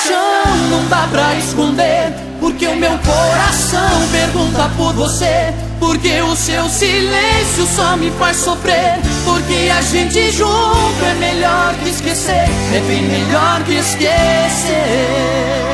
paixão não dá pra esconder, porque o meu coração pergunta por você, porque o seu silêncio só me faz sofrer, porque a gente junto é melhor que esquecer, é bem melhor que esquecer.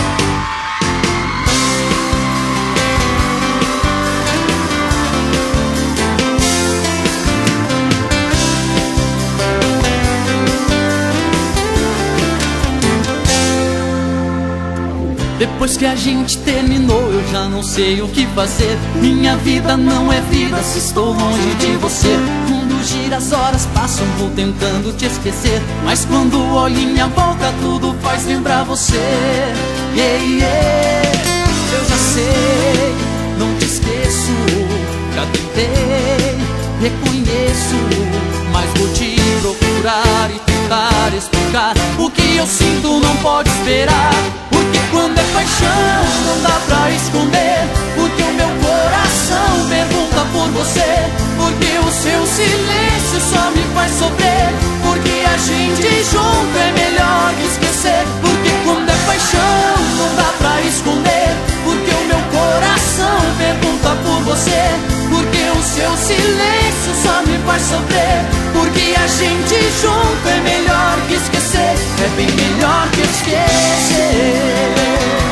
Depois que a gente terminou, eu já não sei o que fazer. Minha vida não é vida se estou longe de você. O mundo gira, as horas passam, vou tentando te esquecer, mas quando olho em minha volta tudo faz lembrar você. Yeah, yeah. Eu já sei, não te esqueço, já tentei, reconheço, mas vou te procurar e tentar explicar. O que eu sinto não pode esperar, porque quando é paixão não dá pra esconder, porque o meu coração pergunta por você, porque o seu silêncio só me faz sofrer, porque a gente junto é melhor que esquecer, porque quando é paixão não dá pra esconder, porque o meu coração pergunta por você, porque o seu silêncio só me faz sofrer, porque a gente junto é melhor que esquecer, é bem melhor que esquecer.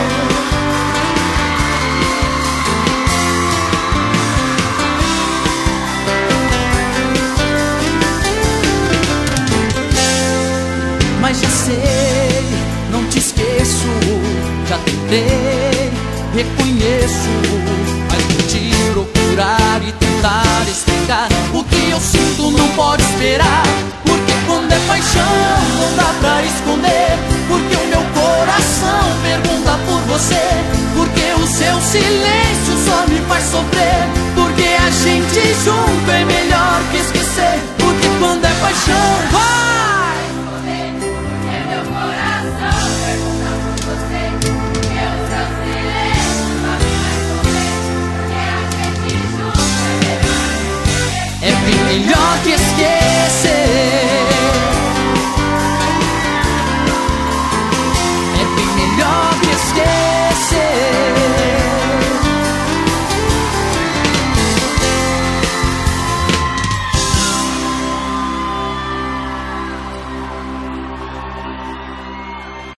Mas já sei, não te esqueço, já tentei, reconheço, mas vou te procurar e tentar explicar. O que eu sinto não pode esperar, porque quando é paixão não dá pra esconder, porque o meu coração pergunta por você, porque o seu silêncio só me faz sofrer, porque a gente junto é melhor que esquecer, porque quando é paixão vai! É bem melhor que esquecer.